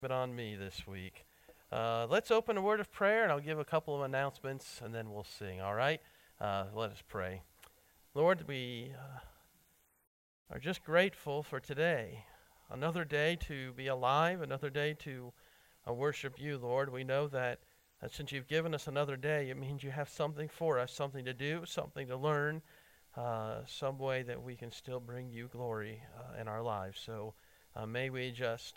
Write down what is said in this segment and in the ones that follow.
But on me this week. Let's open a word of prayer, and I'll give a couple of announcements, and then we'll sing. All right? Let us pray. Lord, we are just grateful for today. Another day to be alive, another day to worship you, Lord. We know that since you've given us another day, it means you have something for us, something to do, something to learn, some way that we can still bring you glory in our lives. So may we just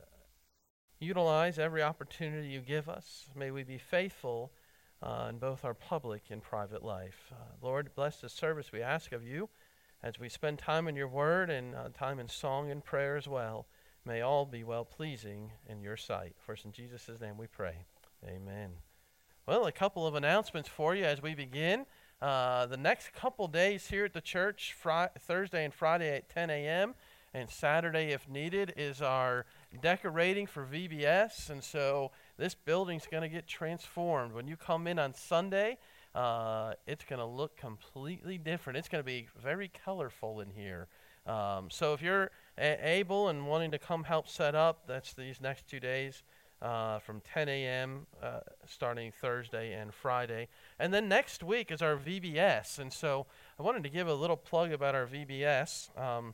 utilize every opportunity you give us. May we be faithful in both our public and private life. Lord, bless the service we ask of you as we spend time in your word and time in song and prayer as well. May all be well-pleasing in your sight. For in Jesus' name we pray. Amen. Well, a couple of announcements for you as we begin. The next couple days here at the church, Thursday and Friday at 10 a.m., and Saturday, if needed, is our decorating for VBS. And so this building's going to get transformed. When you come in on Sunday, it's going to look completely different. It's going to be very colorful in here. So if you're able and wanting to come help set up, that's these next 2 days from 10 a.m. Starting Thursday and Friday. And then next week is our VBS. And so I wanted to give a little plug about our VBS.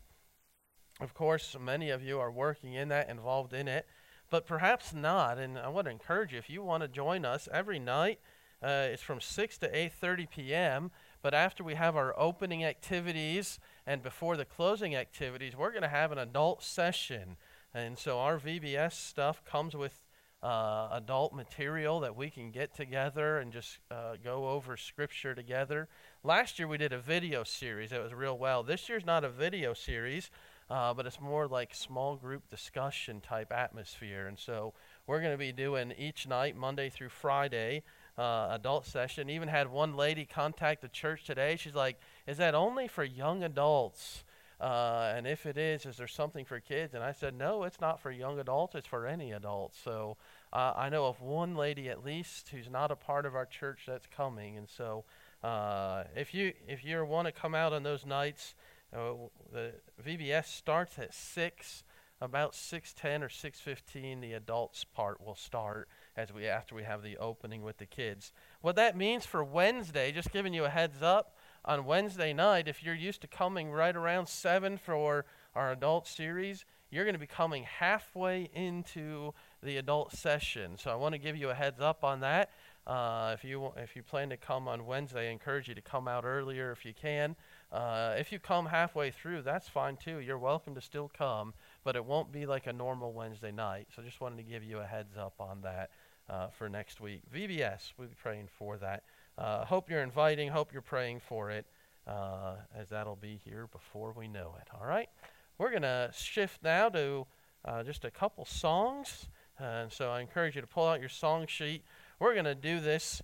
Of course, many of you are working in that, involved in it, but perhaps not. And I want to encourage you, if you want to join us every night, it's from 6 to 8:30 p.m., but after we have our opening activities and before the closing activities, we're going to have an adult session. And so our VBS stuff comes with adult material that we can get together and just go over scripture together. Last year we did a video series. It was real well. This year's not a video series, but it's more like small group discussion type atmosphere. And so we're going to be doing each night, Monday through Friday, adult session. Even had one lady contact the church today. She's like, is that only for young adults? And if it is there something for kids? And I said, no, it's not for young adults. It's for any adults. So I know of one lady at least who's not a part of our church that's coming. And so if you want to come out on those nights, the VBS starts at 6. About 6:10 or 6:15, the adults part will start after we have the opening with the kids. What that means for Wednesday, just giving you a heads up, on Wednesday night, if you're used to coming right around 7 for our adult series, you're going to be coming halfway into the adult session. So I want to give you a heads up on that. If you plan to come on Wednesday, I encourage you to come out earlier if you can. If you come halfway through, that's fine too. You're welcome to still come, but it won't be like a normal Wednesday night. So just wanted to give you a heads up on that for next week. VBS, we'll be praying for that. Hope you're inviting, hope you're praying for it, as that'll be here before we know it. All right? We're going to shift now to just a couple songs. And so I encourage you to pull out your song sheet. We're going to do this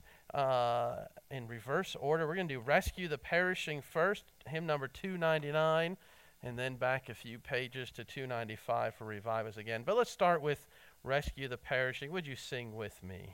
in reverse order. We're going to do Rescue the Perishing first, hymn number 299, and then back a few pages to 295 for Revive Us Again. But let's start with Rescue the Perishing. Would you sing with me?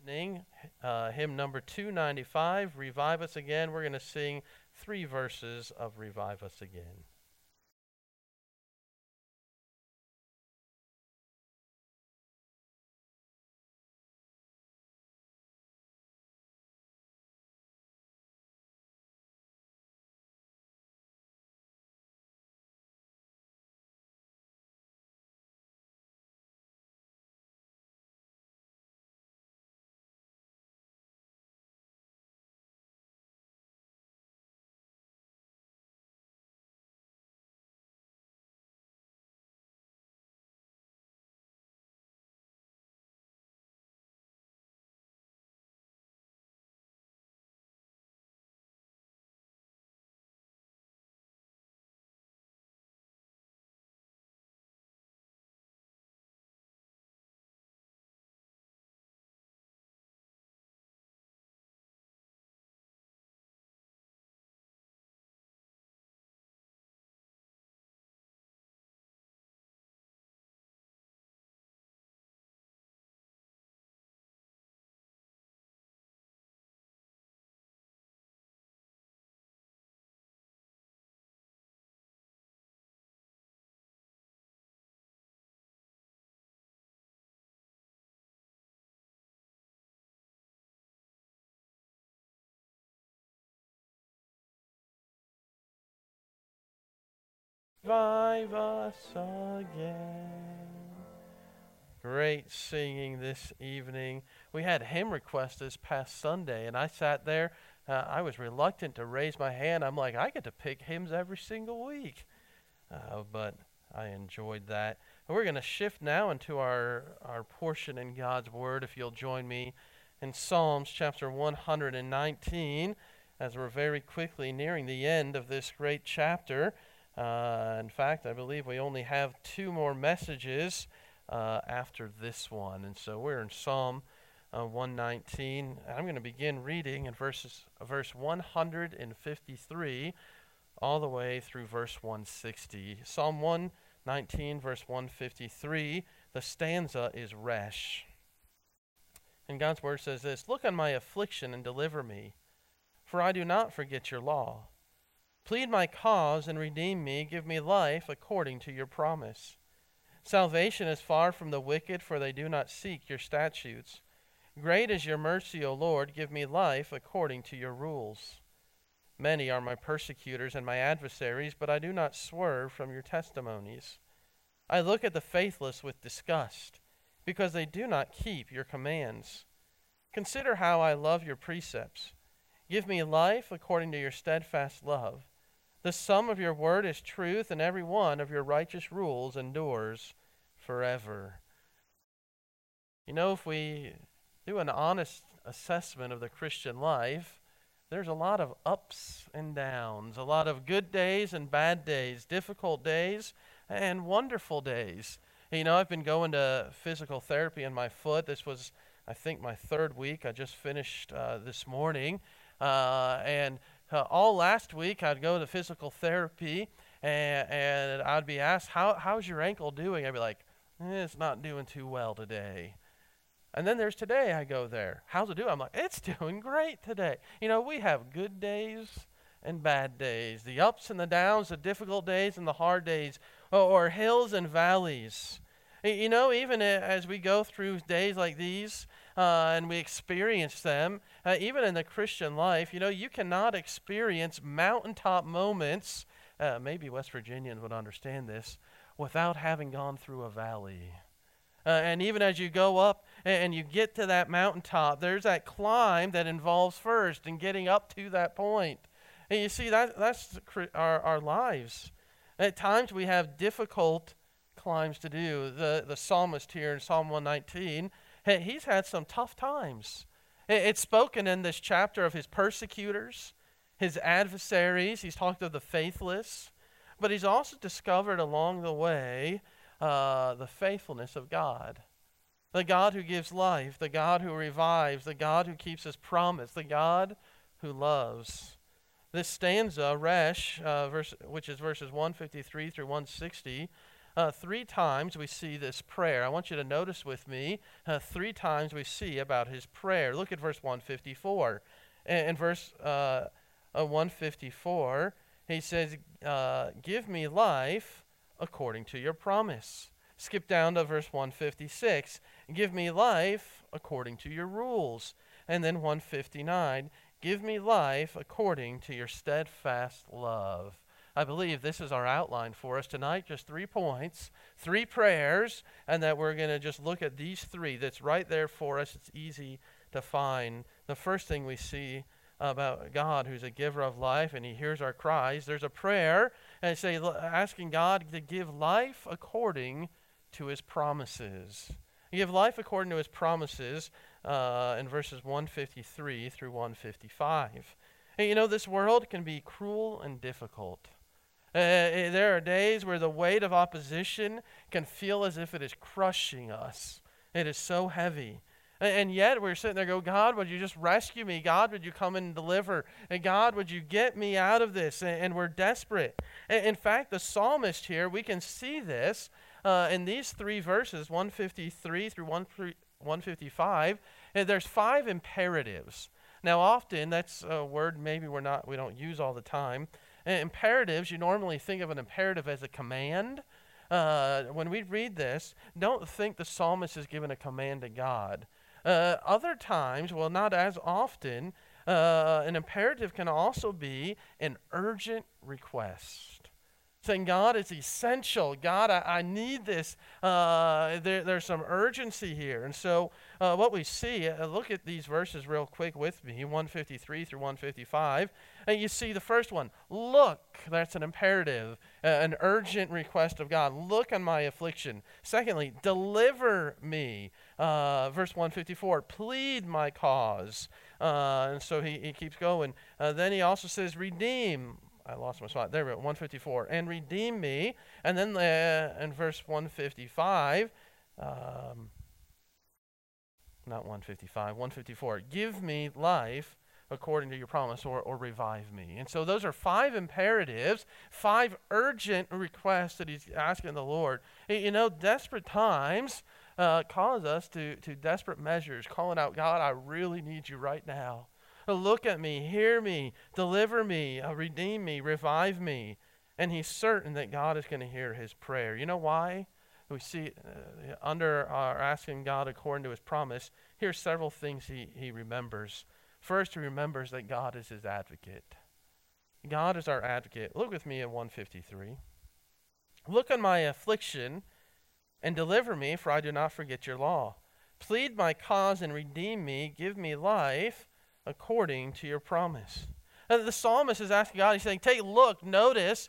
Hymn number 295, Revive Us Again. We're going to sing 3 verses of Revive Us Again. Revive us again. Great singing this evening. We had hymn requests this past Sunday, and I sat there. I was reluctant to raise my hand. I'm like, I get to pick hymns every single week. But I enjoyed that. And we're going to shift now into our portion in God's Word, if you'll join me in Psalms chapter 119, as we're very quickly nearing the end of this great chapter. In fact, I believe we only have 2 more messages after this one. And so we're in Psalm 119. And I'm going to begin reading in verse 153 all the way through verse 160. Psalm 119, verse 153, the stanza is Resh. And God's Word says this, "Look on my affliction and deliver me, for I do not forget your law. Plead my cause and redeem me. Give me life according to your promise. Salvation is far from the wicked, for they do not seek your statutes. Great is your mercy, O Lord. Give me life according to your rules. Many are my persecutors and my adversaries, but I do not swerve from your testimonies. I look at the faithless with disgust, because they do not keep your commands. Consider how I love your precepts. Give me life according to your steadfast love. The sum of your word is truth, and every one of your righteous rules endures forever." You know, if we do an honest assessment of the Christian life, there's a lot of ups and downs, a lot of good days and bad days, difficult days and wonderful days. You know, I've been going to physical therapy in my foot. This was, I think, my 3rd week. I just finished this morning. And all last week, I'd go to physical therapy, and I'd be asked, how's your ankle doing? I'd be like, it's not doing too well today. And then there's today, I go there. How's it doing? I'm like, it's doing great today. You know, we have good days and bad days, the ups and the downs, the difficult days and the hard days, or hills and valleys. You know, even as we go through days like these and we experience them, even in the Christian life, you know, you cannot experience mountaintop moments, maybe West Virginians would understand this, without having gone through a valley. And even as you go up and you get to that mountaintop, there's that climb that involves first and getting up to that point. And you see, that's our lives. At times we have difficult climbs to do. The psalmist here in Psalm 119, he's had some tough times. It's spoken in this chapter of his persecutors, his adversaries. He's talked of the faithless. But he's also discovered along the way the faithfulness of God. The God who gives life, the God who revives, the God who keeps his promise, the God who loves. This stanza, Resh, which is verses 153 through 160, 3 times we see this prayer. I want you to notice with me 3 times we see about his prayer. Look at verse 154. In verse 154, he says, give me life according to your promise. Skip down to verse 156. Give me life according to your rules. And then 159. Give me life according to your steadfast love. I believe this is our outline for us tonight. Just 3 points, 3 prayers, and that we're going to just look at these 3. That's right there for us. It's easy to find. The first thing we see about God, who's a giver of life, and he hears our cries. There's a prayer, and it's asking God to give life according to his promises. Give life according to his promises in verses 153 through 155. And you know, this world can be cruel and difficult. There are days where the weight of opposition can feel as if it is crushing us. It is so heavy. And yet we're sitting there going, God, would you just rescue me? God, would you come and deliver? And God, would you get me out of this? And we're desperate. In fact, the psalmist here, we can see this in these 3 verses, 153 through 155. There's 5 imperatives. Now, often that's a word maybe we don't use all the time. Imperatives, you normally think of an imperative as a command. When we read this, don't think the psalmist is giving a command to God. Other times, well, not as often, an imperative can also be an urgent request. Saying, God, it's essential. God, I need this. There's some urgency here. And so what we see, look at these verses real quick with me, 153 through 155. And you see the first one, look, that's an imperative, an urgent request of God. Look on my affliction. Secondly, deliver me. Verse 154, plead my cause. And so he keeps going. Then he also says, redeem. I lost my spot. There we go, 154. And redeem me. And then in verse 155, not 155, 154, give me life according to your promise, or revive me. And so those are 5 imperatives, 5 urgent requests that he's asking the Lord. You know, desperate times cause us to desperate measures, calling out, God, I really need you right now. Look at me, hear me, deliver me, redeem me, revive me. And he's certain that God is going to hear his prayer. You know why? We see under our asking God according to his promise, here's several things he remembers. First, he remembers that God is his advocate. God is our advocate. Look with me at 153. Look on my affliction and deliver me, for I do not forget your law. Plead my cause and redeem me. Give me life according to your promise. The psalmist is asking God, he's saying, take a look, notice,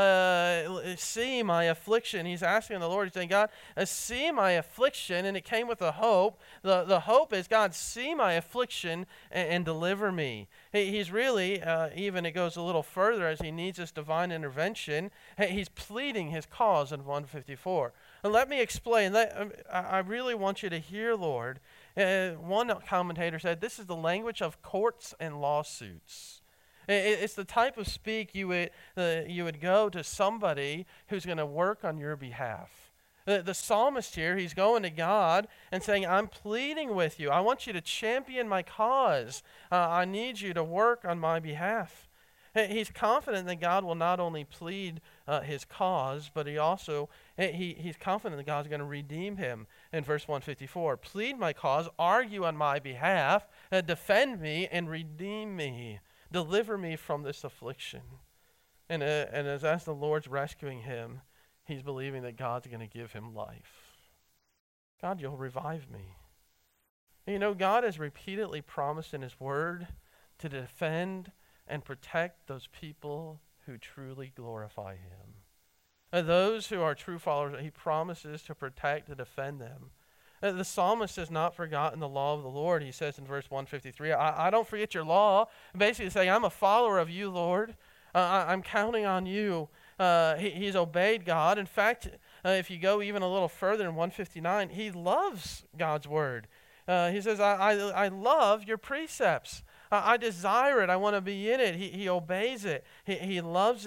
see my affliction. He's asking the Lord, he's saying, God, see my affliction, and it came with a hope. The hope is, God, see my affliction and deliver me. He's really, even it goes a little further as he needs this divine intervention. He's pleading his cause in 154. And let me explain. I really want you to hear, Lord. One commentator said, this is the language of courts and lawsuits. It's the type of speak you would go to somebody who's going to work on your behalf. The psalmist here, he's going to God and saying, I'm pleading with you. I want you to champion my cause. I need you to work on my behalf. He's confident that God will not only plead his cause, but he's confident that God's going to redeem him. In verse 154, plead my cause, argue on my behalf, defend me, and redeem me. Deliver me from this affliction. And as the Lord's rescuing him, he's believing that God's going to give him life. God, you'll revive me. And you know, God has repeatedly promised in his word to defend and protect those people who truly glorify him. And those who are true followers, he promises to protect and defend them. The psalmist has not forgotten the law of the Lord. He says in verse 153, I don't forget your law. Basically saying, I'm a follower of you, Lord. I'm counting on you. He's obeyed God. In fact, if you go even a little further in 159, he loves God's word. He says, I love your precepts. I desire it. I want to be in it. He obeys it. He loves it.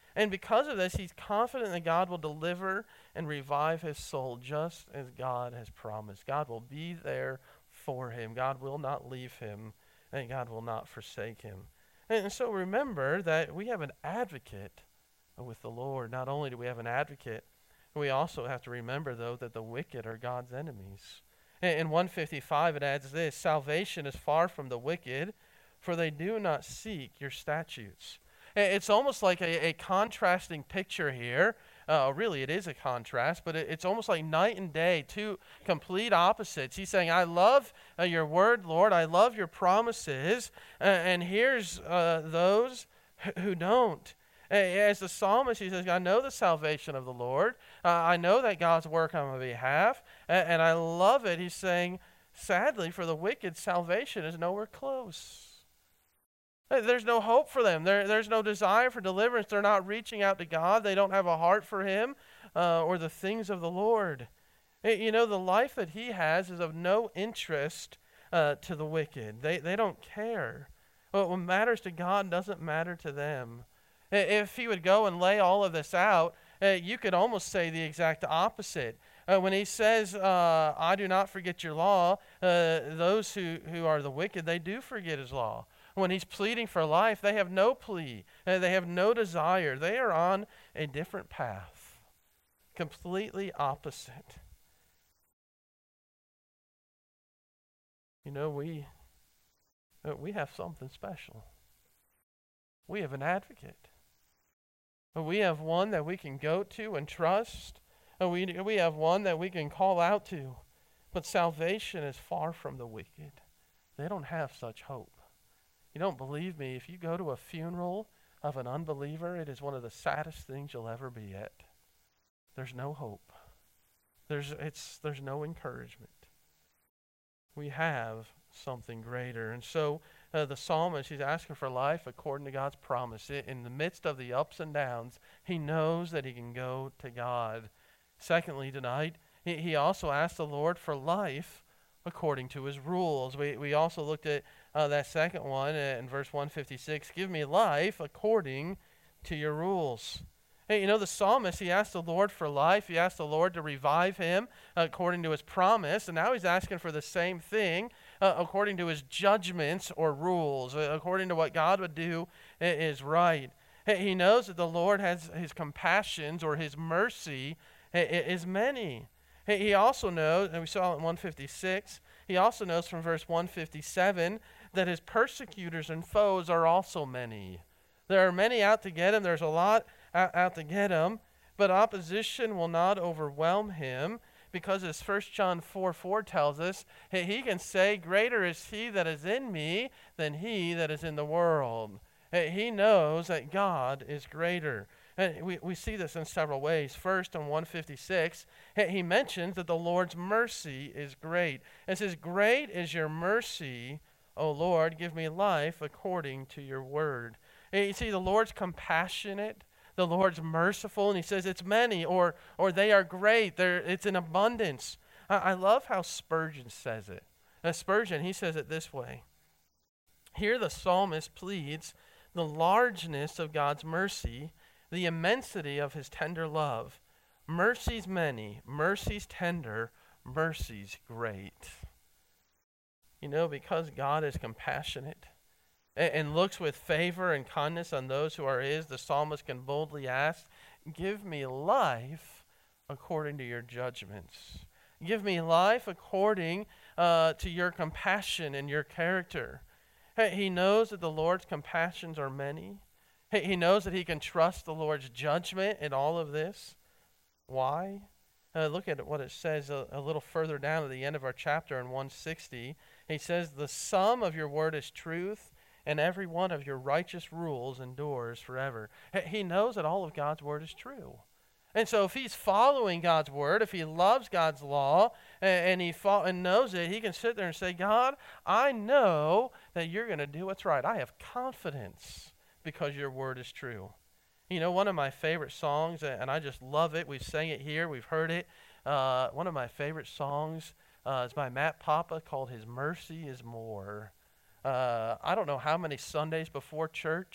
And because of this, he's confident that God will deliver and revive his soul just as God has promised. God will be there for him. God will not leave him, and God will not forsake him. And so remember that we have an advocate with the Lord. Not only do we have an advocate, we also have to remember, though, that the wicked are God's enemies. In 155, it adds this: salvation is far from the wicked, for they do not seek your statutes. It's almost like a contrasting picture here. Really, it is a contrast, but it's almost like night and day, two complete opposites. He's saying, I love your word, Lord. I love your promises. And here's those who don't. As the psalmist, he says, I know the salvation of the Lord. I know that God's work on my behalf. And I love it. He's saying, sadly, for the wicked, salvation is nowhere close. There's no hope for them. There's no desire for deliverance. They're not reaching out to God. They don't have a heart for him or the things of the Lord. You know, the life that he has is of no interest to the wicked. They don't care. What matters to God doesn't matter to them. If he would go and lay all of this out, you could almost say the exact opposite. When he says, I do not forget your law, those who are the wicked, they do forget his law. When he's pleading for life, they have no plea. They have no desire. They are on a different path, completely opposite. You know, we have something special. We have an advocate. We have one that we can go to and trust. We have one that we can call out to. But salvation is far from the wicked. They don't have such hope. You don't believe me? If you go to a funeral of an unbeliever, it is one of the saddest things you'll ever be at. There's no hope. There's no encouragement. We have something greater. And so the psalmist, he's asking for life according to God's promise. In the midst of the ups and downs, he knows that he can go to God. Secondly, tonight, he also asked the Lord for life according to his rules. We also looked at that second one in verse 156. Give me life according to your rules. Hey, you know, the psalmist, he asked the Lord for life. He asked the Lord to revive him according to his promise. And now he's asking for the same thing according to his judgments or rules, according to what God would do is right. He knows that the Lord has his compassions or his mercy is many. He also knows, and we saw it in 156, he also knows from verse 157 that his persecutors and foes are also many. There are many out to get him. There's a lot out to get him. But opposition will not overwhelm him because as 1 John 4:4 tells us, he can say, greater is he that is in me than he that is in the world. He knows that God is greater. And we see this in several ways. First, in 156, he mentions that the Lord's mercy is great. It says, great is your mercy, O Lord, give me life according to your word. And you see, the Lord's compassionate, the Lord's merciful, and he says it's many, or they are great, it's in abundance. I love how Spurgeon says it. Spurgeon, he says it this way. Here the psalmist pleads the largeness of God's mercy, the immensity of his tender love. Mercies many, mercies tender, mercies great. You know, because God is compassionate and looks with favor and kindness on those who are his, the psalmist can boldly ask, give me life according to your judgments. Give me life according to your compassion and your character. He knows that the Lord's compassions are many. He knows that he can trust the Lord's judgment in all of this. Why? Look at what it says a little further down at the end of our chapter in 160. He says, the sum of your word is truth, and every one of your righteous rules endures forever. He knows that all of God's word is true. And so if he's following God's word, if he loves God's law, and he knows it, he can sit there and say, God, I know that you're going to do what's right. I have confidence because your word is true. You know, one of my favorite songs, and I just love it. We've sang it here. We've heard it. One of my favorite songs is by Matt Papa called His Mercy is More. I don't know how many Sundays before church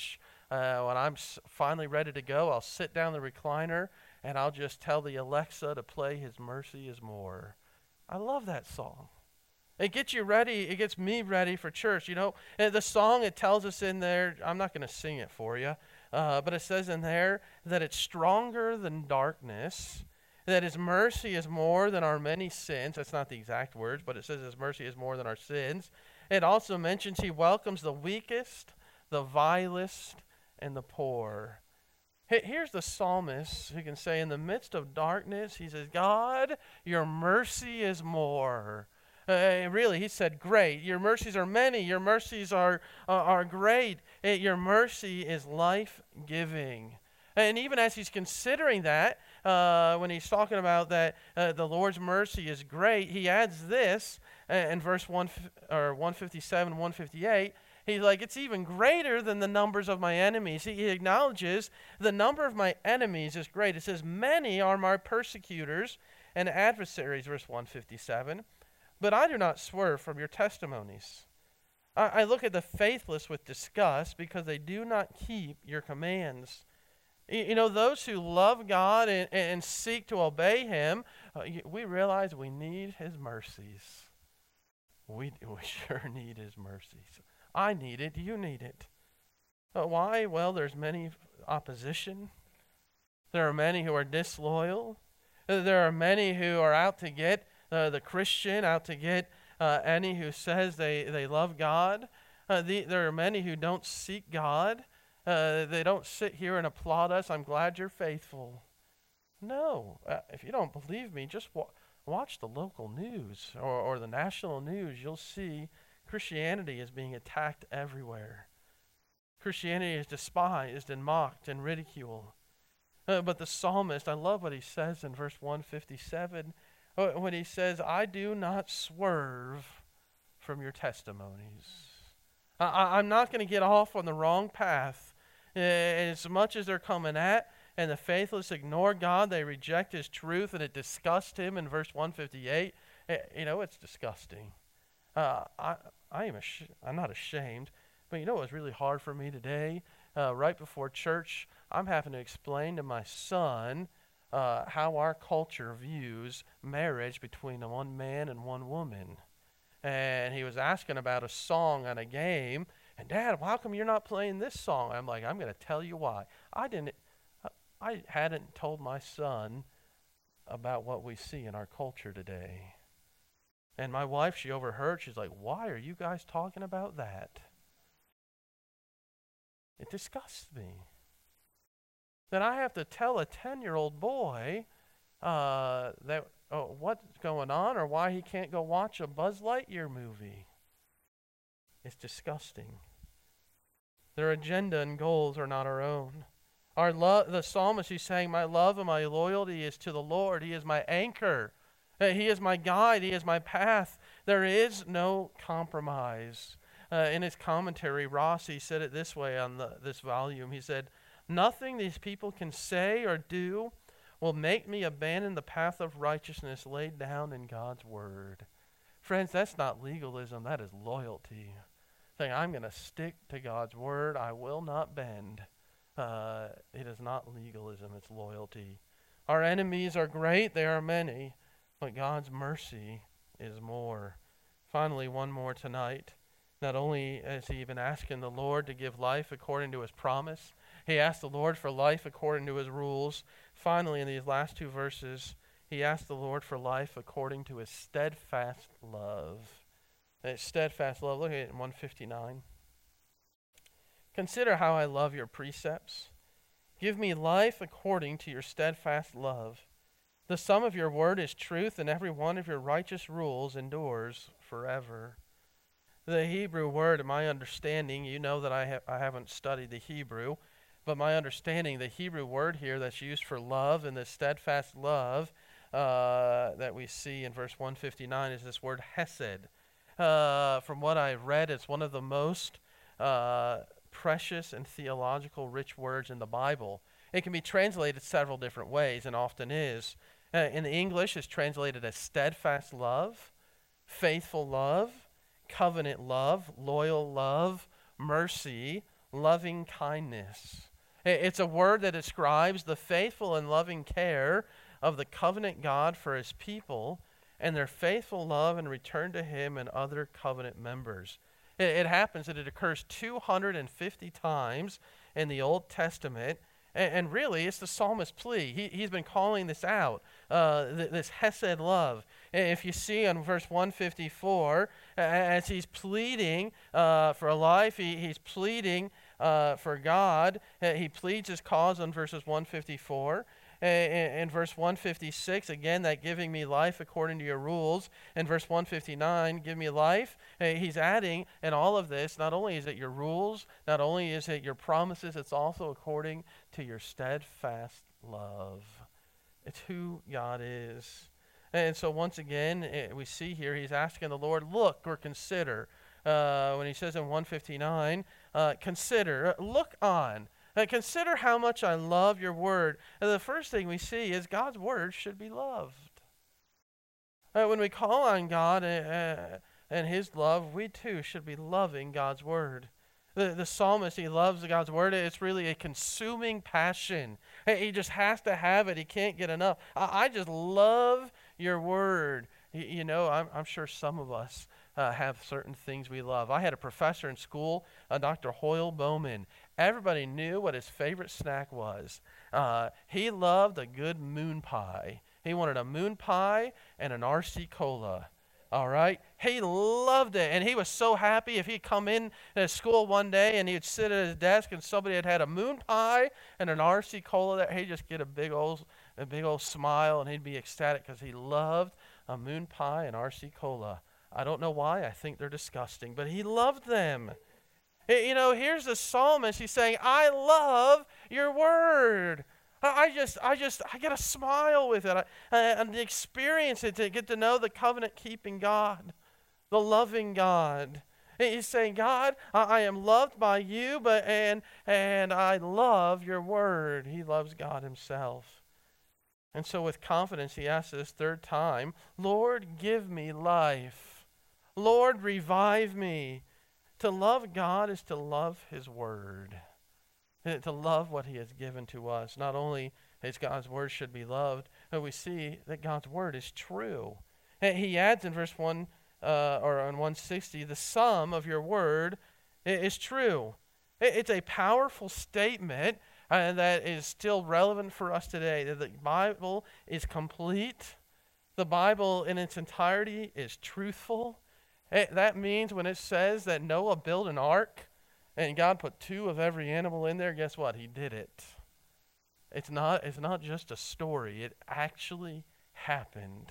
When I'm finally ready to go, I'll sit down in the recliner and I'll just tell the Alexa to play His Mercy is More. I love that song. It gets you ready. It gets me ready for church. You know, and the song, it tells us in there, I'm not going to sing it for you, but it says in there that it's stronger than darkness, that His mercy is more than our many sins. That's not the exact words, but it says His mercy is more than our sins. It also mentions He welcomes the weakest, the vilest, and the poor. Here's the psalmist who can say, in the midst of darkness, he says, God, your mercy is more. Really, he said, great. Your mercies are many. Your mercies are great. Your mercy is life-giving. And even as he's considering that, when he's talking about that the Lord's mercy is great, he adds this in verse 157, 158. He's like, it's even greater than the numbers of my enemies. He acknowledges the number of my enemies is great. It says, many are my persecutors and adversaries, verse 157. But I do not swerve from your testimonies. I look at the faithless with disgust because they do not keep your commands. You know, those who love God and seek to obey Him, we realize we need His mercies. We sure need His mercies. I need it. You need it. Why? Well, there's many opposition. There are many who are disloyal. There are many who are out to get the Christian, out to get any who says they love God. There are many who don't seek God. They don't sit here and applaud us. I'm glad you're faithful. No. If you don't believe me, just watch the local news or the national news. You'll see Christianity is being attacked everywhere. Christianity is despised and mocked and ridiculed. But the psalmist, I love what he says in verse 157, when he says, I do not swerve from your testimonies. I'm not going to get off on the wrong path. As much as they're coming at, and the faithless ignore God, they reject His truth, and it disgusts Him in verse 158. It's disgusting. I'm not ashamed, but you know what was really hard for me today? Right before church, I'm having to explain to my son how our culture views marriage between one man and one woman. And he was asking about a song on a game, and Dad, how come you're not playing this song? I'm like, I'm going to tell you why. I hadn't told my son about what we see in our culture today. And my wife, she overheard. She's like, why are you guys talking about that? It disgusts me that I have to tell a 10-year-old boy what's going on or why he can't go watch a Buzz Lightyear movie. It's disgusting. Their agenda and goals are not our own. The psalmist, he's saying, my love and my loyalty is to the Lord. He is my anchor. He is my guide. He is my path. There is no compromise. In his commentary, Rossi said it this way on this volume. He said, nothing these people can say or do will make me abandon the path of righteousness laid down in God's word. Friends, that's not legalism. That is loyalty. Saying, I'm going to stick to God's word. I will not bend. It is not legalism. It's loyalty. Our enemies are great. They are many. But God's mercy is more. Finally, one more tonight. Not only has he been asking the Lord to give life according to His promise, he asked the Lord for life according to His rules. Finally, in these last two verses, he asked the Lord for life according to His steadfast love. That steadfast love, look at it in 159. Consider how I love your precepts. Give me life according to your steadfast love. The sum of your word is truth, and every one of your righteous rules endures forever. The Hebrew word, in my understanding, you know that I haven't studied the Hebrew, but my understanding, the Hebrew word here that's used for love and the steadfast love that we see in verse 159 is this word hesed. From what I've read, it's one of the most precious and theological rich words in the Bible. It can be translated several different ways, and often is. In the English, it's translated as steadfast love, faithful love, covenant love, loyal love, mercy, loving kindness. It's a word that describes the faithful and loving care of the covenant God for his people and their faithful love and return to him and other covenant members. It happens that it occurs 250 times in the Old Testament. And really, it's the psalmist's plea. He's been calling this out, this hesed love. If you see on verse 154, as he's pleading for a life, he's pleading for God. He pleads his cause on verses 154. In verse 156, again, that giving me life according to your rules. In verse 159, give me life. He's adding, in all of this, not only is it your rules, not only is it your promises, it's also according to your steadfast love. It's who God is. And so once again, we see here, he's asking the Lord, look or consider. When he says in 159, consider, look on. Consider how much I love your word. And the first thing we see is God's word should be loved. When we call on God and his love, we too should be loving God's word. The psalmist, he loves God's word. It's really a consuming passion. He just has to have it. He can't get enough. I just love your word. You know, I'm sure some of us have certain things we love. I had a professor in school, Dr. Hoyle Bowman. Everybody knew what his favorite snack was. He loved a good moon pie. He wanted a moon pie and an RC Cola. All right? He loved it. And he was so happy if he'd come in to school one day and he'd sit at his desk and somebody had a moon pie and an RC Cola there, he'd just get a big old smile and he'd be ecstatic because he loved a moon pie and RC Cola. I don't know why. I think they're disgusting, but he loved them. You know, here's the psalmist. He's saying, I love your word. I get a smile with it. And experience it, to get to know the covenant-keeping God, the loving God. He's saying, God, I am loved by you, and I love your word. He loves God himself. And so with confidence, he asks this third time, Lord, give me life. Lord, revive me. To love God is to love his word. To love what he has given to us. Not only is God's word should be loved, but we see that God's word is true. And he adds in verse 1, or on 160, the sum of your word is true. It's a powerful statement that is still relevant for us today. That the Bible is complete. The Bible in its entirety is truthful. That means when it says that Noah built an ark and God put 2 of every animal in there, guess what? He did it. It's not just a story. It actually happened.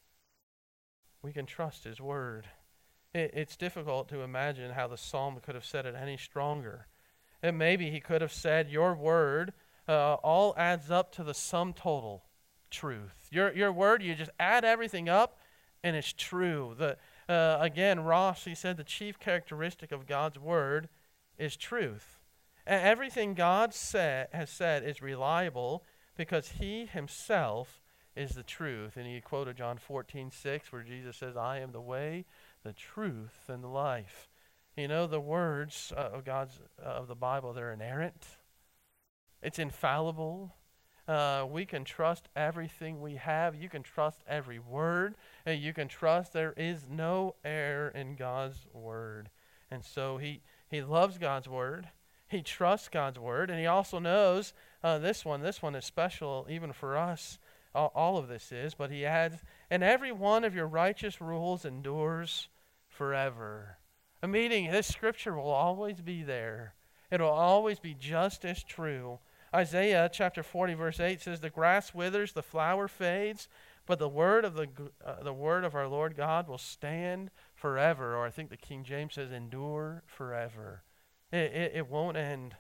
We can trust his word. It's difficult to imagine how the psalm could have said it any stronger. And maybe he could have said, your word all adds up to the sum total truth. Your word, you just add everything up and it's true. Again, Ross, he said the chief characteristic of God's word is truth. Everything God has said is reliable because he himself is the truth. And he quoted John 14:6, where Jesus says, I am the way, the truth, and the life. You know, the words of the Bible, they're inerrant. It's infallible. We can trust everything we have. You can trust every word. You can trust there is no error in God's word. And so he loves God's word. He trusts God's word. And he also knows this one is special even for us. All of this is. But he adds, and every one of your righteous rules endures forever. Meaning this scripture will always be there. It will always be just as true. Isaiah chapter 40 verse 8 says, the grass withers, the flower fades, but the word of our Lord God will stand forever. Or I think the King James says, endure forever. It won't end.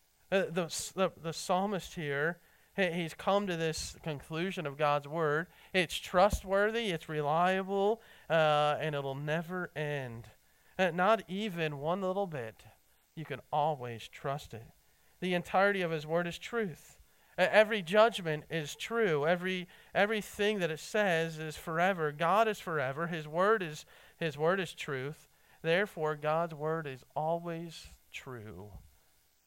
The psalmist here, he's come to this conclusion of God's word. It's trustworthy, it's reliable, and it'll never end. Not even one little bit. You can always trust it. The entirety of his word is truth. Every judgment is true. Everything that it says is forever. God is forever. His word is truth. Therefore, God's word is always true.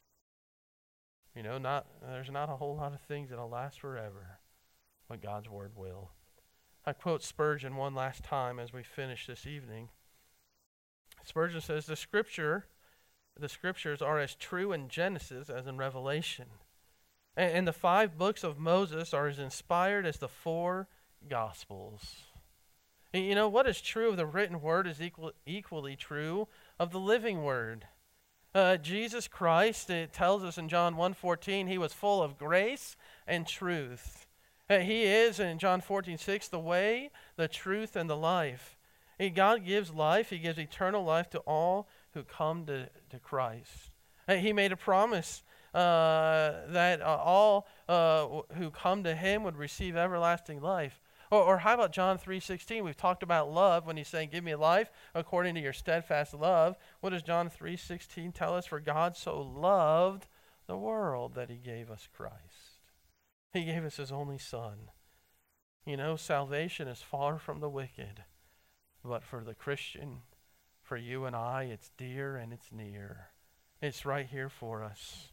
There's not a whole lot of things that'll last forever, but God's word will. I quote Spurgeon one last time as we finish this evening. Spurgeon says, the scriptures are as true in Genesis as in Revelation. And the 5 books of Moses are as inspired as the 4 Gospels. You know, what is true of the written word is equally true of the living word. Jesus Christ, it tells us in John 1:14, he was full of grace and truth. He is, in John 14:6, the way, the truth, and the life. God gives life. He gives eternal life to all who come to Christ. He made a promise that all who come to him would receive everlasting life. Or how about John 3:16? We've talked about love when he's saying, give me life according to your steadfast love. What does John 3:16 tell us? For God so loved the world that he gave us Christ. He gave us his only Son. You know, salvation is far from the wicked. But for the Christian, for you and I, it's dear and it's near. It's right here for us.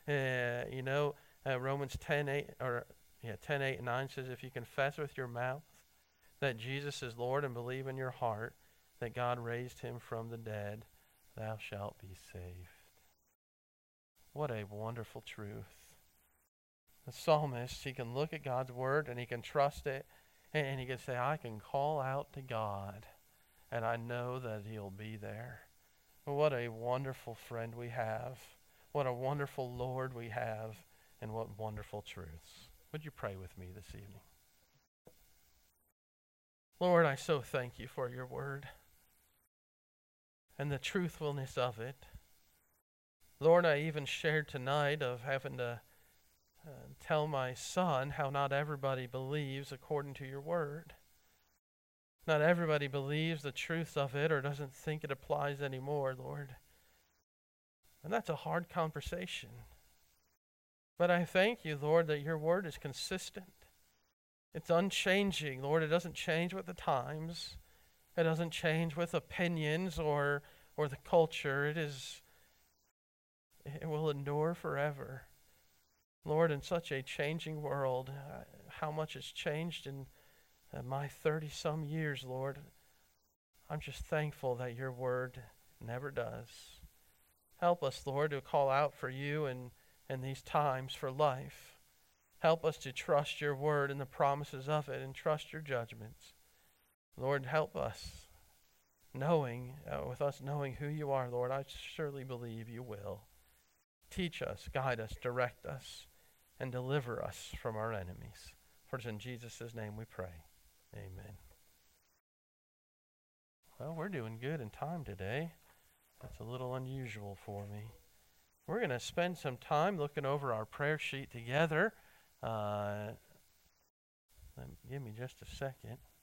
Romans 10:8 and 9 says, if you confess with your mouth that Jesus is Lord and believe in your heart that God raised him from the dead, thou shalt be saved. What a wonderful truth. The psalmist, he can look at God's word and he can trust it, and he can say, I can call out to God and I know that he'll be there. What a wonderful friend we have. What a wonderful Lord we have, and what wonderful truths. Would you pray with me this evening? Lord, I so thank you for your word and the truthfulness of it. Lord, I even shared tonight of having to tell my son how not everybody believes according to your word. Not everybody believes the truth of it or doesn't think it applies anymore, Lord. And that's a hard conversation. But I thank you, Lord, that your word is consistent. It's unchanging, Lord. It doesn't change with the times. It doesn't change with opinions or the culture. It will endure forever. Lord, in such a changing world, how much has changed in my 30-some years, Lord. I'm just thankful that your word never does. Help us, Lord, to call out for you in these times for life. Help us to trust your word and the promises of it and trust your judgments. Lord, help us with us knowing who you are, Lord. I surely believe you will. Teach us, guide us, direct us, and deliver us from our enemies. For it's in Jesus' name we pray. Amen. Well, we're doing good in time today. That's a little unusual for me. We're going to spend some time looking over our prayer sheet together. Give me just a second.